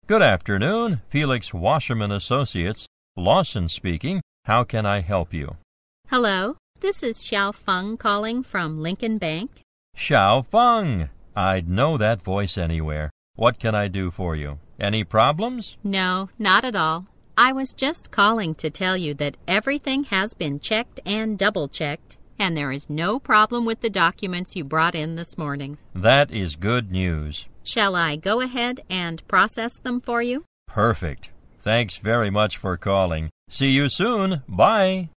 Good afternoon. Felix Wasserman Associates. Lawson speaking. How can I help you? Hello, this is Xiao Feng calling from Lincoln Bank. Xiao Feng. I'd know that voice anywhere. What can I do for you? Any problems? No, not at all. I was just calling to tell you that everything has been checked and double-checked, and there is no problem with the documents you brought in this morning. That is good news. Shall I go ahead and process them for you? Perfect. Thanks very much for calling. See you soon. Bye.